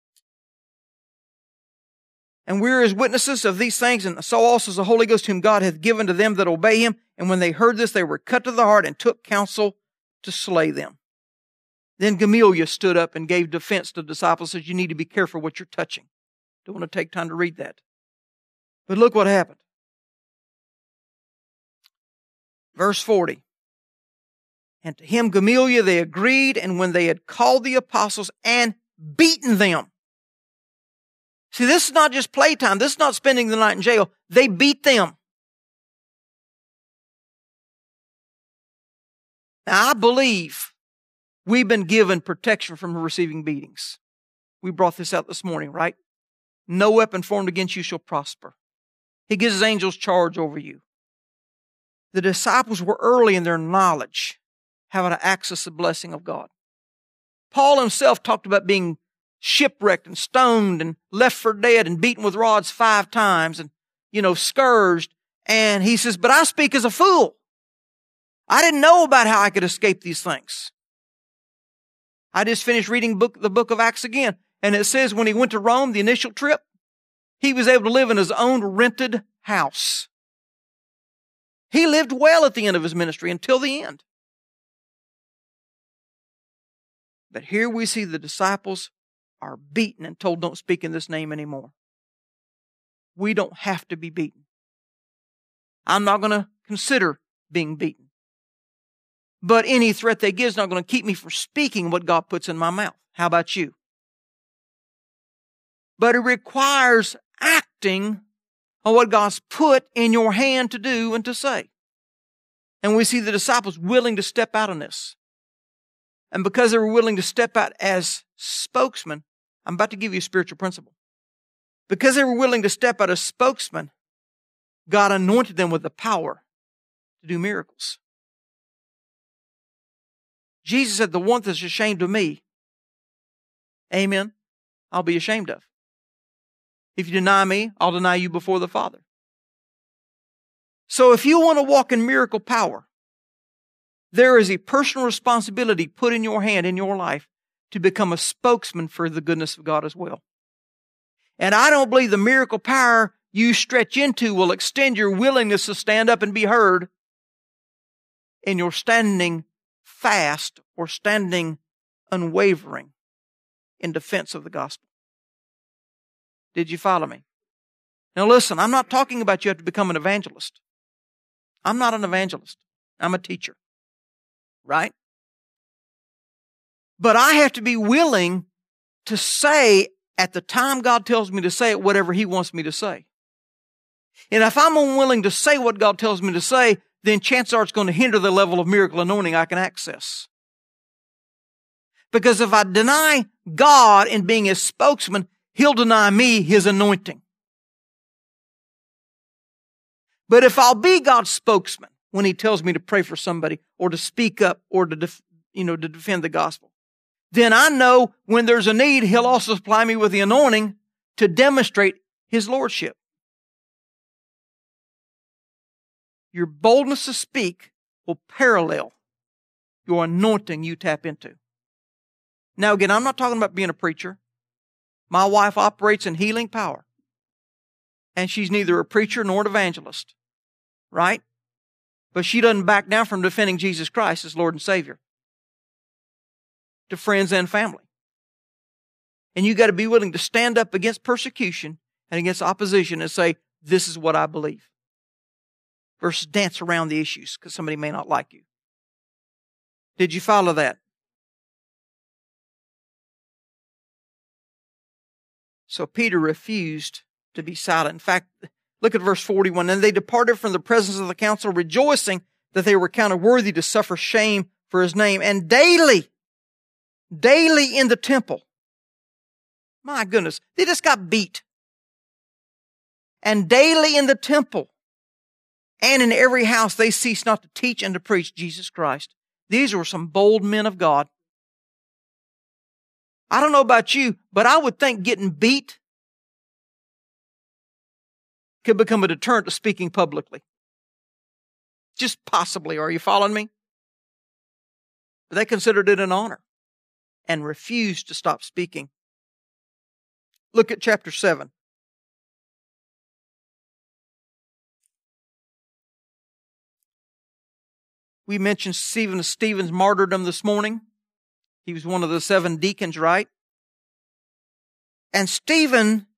And we're his witnesses of these things, and so also is the Holy Ghost whom God hath given to them that obey him. And when they heard this, they were cut to the heart and took counsel to slay them. Then Gamaliel stood up and gave defense to the disciples, says you need to be careful what you're touching. Don't want to take time to read that. But look what happened. Verse forty. And to him, Gamaliel, they agreed, and when they had called the apostles and beaten them. See, this is not just playtime. This is not spending the night in jail. They beat them. Now, I believe we've been given protection from receiving beatings. We brought this out this morning, right? No weapon formed against you shall prosper. He gives his angels charge over you. The disciples were early in their knowledge how to access the blessing of God. Paul himself talked about being shipwrecked and stoned and left for dead and beaten with rods five times and, you know, scourged. And he says, but I speak as a fool. I didn't know about how I could escape these things. I just finished reading book, the book of Acts again. And it says when he went to Rome, the initial trip, he was able to live in his own rented house. He lived well at the end of his ministry until the end. But here we see the disciples are beaten and told don't speak in this name anymore. We don't have to be beaten. I'm not going to consider being beaten. But any threat they give is not going to keep me from speaking what God puts in my mouth. How about you? But it requires acting on what God's put in your hand to do and to say. And we see the disciples willing to step out on this. And because they were willing to step out as spokesmen, I'm about to give you a spiritual principle. Because they were willing to step out as spokesmen, God anointed them with the power to do miracles. Jesus said, the one that's ashamed of me, amen, I'll be ashamed of. If you deny me, I'll deny you before the Father. So if you want to walk in miracle power, there is a personal responsibility put in your hand in your life to become a spokesman for the goodness of God as well. And I don't believe the miracle power you stretch into will extend your willingness to stand up and be heard in your standing fast or standing unwavering in defense of the gospel. Did you follow me? Now listen, I'm not talking about you have to become an evangelist. I'm not an evangelist. I'm a teacher. Right? But I have to be willing to say at the time God tells me to say it, whatever He wants me to say. And if I'm unwilling to say what God tells me to say, then chances are it's going to hinder the level of miracle anointing I can access. Because if I deny God in being His spokesman, He'll deny me His anointing. But if I'll be God's spokesman when He tells me to pray for somebody or to speak up or to, def- you know, to defend the gospel, then I know when there's a need, He'll also supply me with the anointing to demonstrate His lordship. Your boldness to speak will parallel your anointing you tap into. Now again, I'm not talking about being a preacher. My wife operates in healing power. And she's neither a preacher nor an evangelist. Right? But she doesn't back down from defending Jesus Christ as Lord and Savior to friends and family. And you got to be willing to stand up against persecution and against opposition and say, this is what I believe. Versus dance around the issues because somebody may not like you. Did you follow that? So Peter refused to be silent. In fact, look at verse forty-one. And they departed from the presence of the council, rejoicing that they were counted worthy to suffer shame for His name. And daily, daily in the temple. My goodness, they just got beat. And daily in the temple and in every house they ceased not to teach and to preach Jesus Christ. These were some bold men of God. I don't know about you, but I would think getting beat could become a deterrent to speaking publicly. Just possibly. Are you following me? But they considered it an honor and refused to stop speaking. Look at chapter seven. We mentioned Stephen, Stephen's martyrdom this morning. He was one of the seven deacons, right? And Stephen,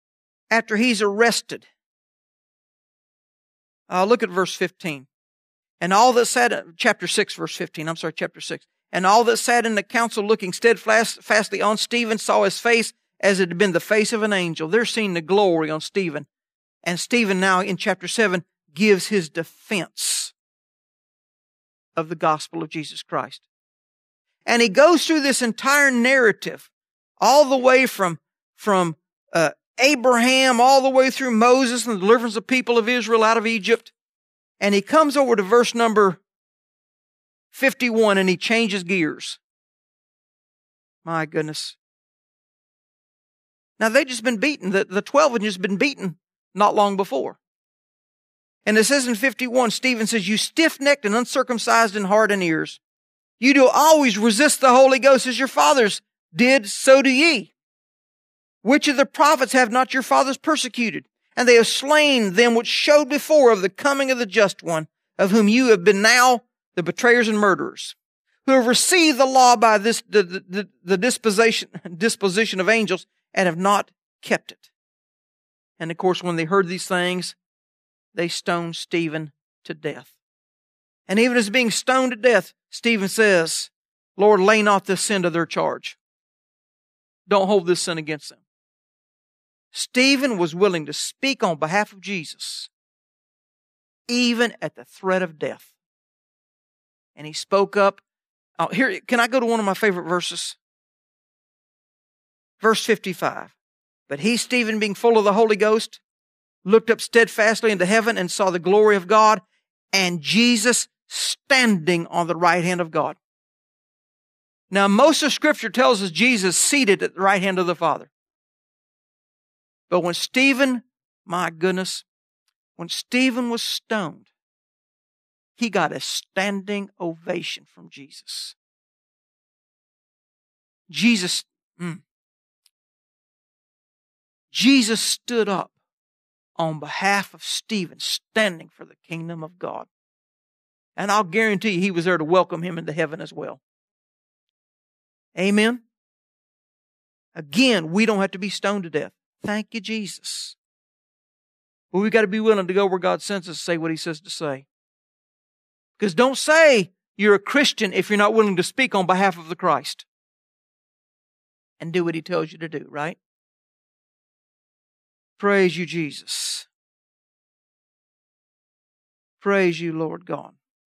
after he's arrested, uh, look at verse fifteen. And all that sat, chapter six, verse fifteen, I'm sorry, chapter six. And all that sat in the council looking steadfastly on Stephen saw his face as it had been the face of an angel. They're seeing the glory on Stephen. And Stephen now in chapter seven gives his defense of the gospel of Jesus Christ. And he goes through this entire narrative all the way from, from uh, Abraham all the way through Moses and the deliverance of the people of Israel out of Egypt. And he comes over to verse number fifty-one and he changes gears. My goodness. Now they've just been beaten. The, the twelve had just been beaten not long before. And it says in fifty-one, Stephen says, you stiff-necked and uncircumcised in heart and ears. You do always resist the Holy Ghost as your fathers did, so do ye. Which of the prophets have not your fathers persecuted? And they have slain them which showed before of the coming of the just one, of whom you have been now the betrayers and murderers, who have received the law by this the, the, the disposition, disposition of angels, and have not kept it. And of course, when they heard these things, they stoned Stephen to death. And even as being stoned to death, Stephen says, Lord, lay not this sin to their charge. Don't hold this sin against them. Stephen was willing to speak on behalf of Jesus, even at the threat of death. And he spoke up. Oh, here, can I go to one of my favorite verses? Verse fifty-five. But he, Stephen, being full of the Holy Ghost, looked up steadfastly into heaven and saw the glory of God and Jesus standing on the right hand of God. Now, most of Scripture tells us Jesus seated at the right hand of the Father. But when Stephen, my goodness, when Stephen was stoned, he got a standing ovation from Jesus. Jesus, mm, Jesus stood up on behalf of Stephen, standing for the kingdom of God. And I'll guarantee you he was there to welcome him into heaven as well. Amen? Again, we don't have to be stoned to death. Thank you, Jesus. But we've got to be willing to go where God sends us to say what He says to say. Because don't say you're a Christian if you're not willing to speak on behalf of the Christ. And do what He tells you to do, right? Praise you, Jesus. Praise you, Lord God.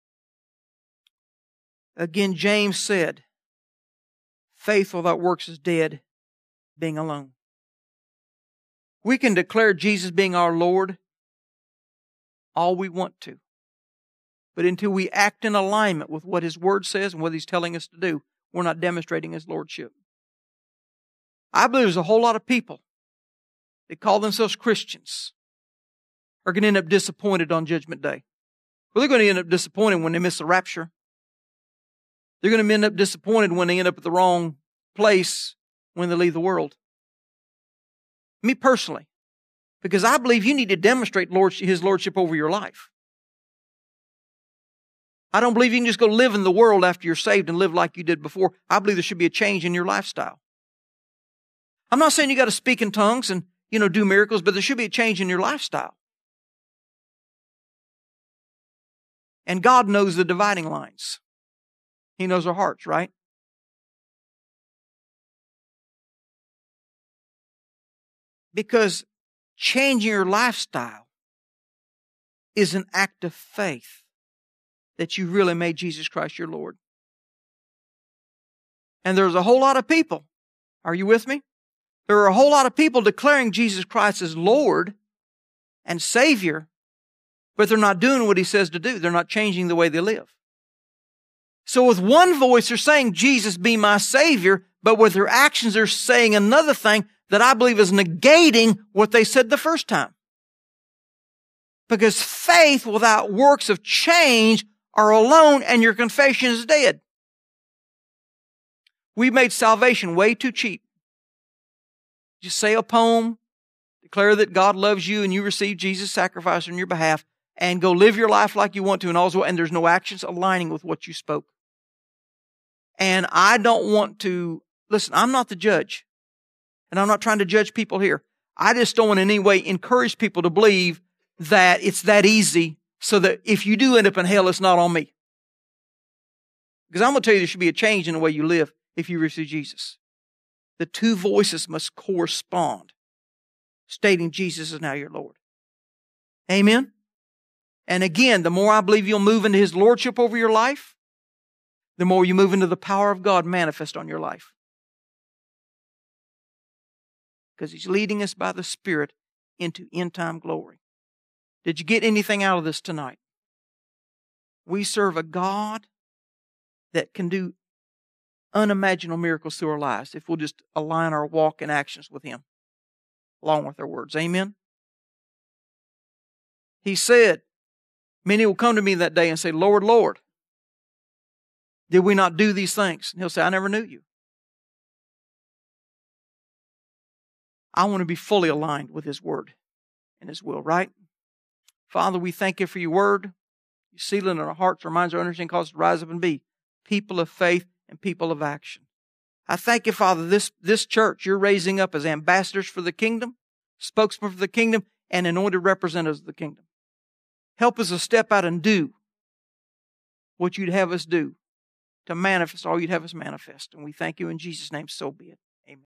Again, James said, faith without works is dead, being alone. We can declare Jesus being our Lord all we want to. But until we act in alignment with what His Word says and what He's telling us to do, we're not demonstrating His Lordship. I believe there's a whole lot of people that call themselves Christians are going to end up disappointed on Judgment Day. Well, they're going to end up disappointed when they miss the rapture. They're going to end up disappointed when they end up at the wrong place when they leave the world. Me personally, because I believe you need to demonstrate Lordship, His Lordship over your life. I don't believe you can just go live in the world after you're saved and live like you did before. I believe there should be a change in your lifestyle. I'm not saying you got to speak in tongues and, you know, do miracles, but there should be a change in your lifestyle. And God knows the dividing lines. He knows our hearts, right? Because changing your lifestyle is an act of faith that you really made Jesus Christ your Lord. And there's a whole lot of people, are you with me? There are a whole lot of people declaring Jesus Christ as Lord and Savior, but they're not doing what He says to do. They're not changing the way they live. So with one voice, they're saying, Jesus be my Savior, but with their actions, they're saying another thing that I believe is negating what they said the first time. Because faith without works of change are alone and your confession is dead. We made salvation way too cheap. Just say a poem, declare that God loves you and you receive Jesus' sacrifice on your behalf, and go live your life like you want to, and also, and there's no actions aligning with what you spoke. And I don't want to, listen, I'm not the judge. And I'm not trying to judge people here. I just don't want in any way encourage people to believe that it's that easy so that if you do end up in hell, it's not on me. Because I'm going to tell you there should be a change in the way you live if you receive Jesus. The two voices must correspond, stating Jesus is now your Lord. Amen? And again, the more I believe you'll move into His Lordship over your life, the more you move into the power of God manifest on your life. Because He's leading us by the Spirit into end-time glory. Did you get anything out of this tonight? We serve a God that can do unimaginable miracles through our lives if we'll just align our walk and actions with Him, along with our words. Amen? He said, many will come to me that day and say, Lord, Lord, did we not do these things? And He'll say, I never knew you. I want to be fully aligned with His Word and His will, right? Father, we thank You for Your Word. You seal it in our hearts, our minds, our understanding, cause us to rise up and be people of faith and people of action. I thank You, Father, this, this church You're raising up as ambassadors for the kingdom, spokesmen for the kingdom, and anointed representatives of the kingdom. Help us to step out and do what You'd have us do to manifest all You'd have us manifest. And we thank You in Jesus' name, so be it.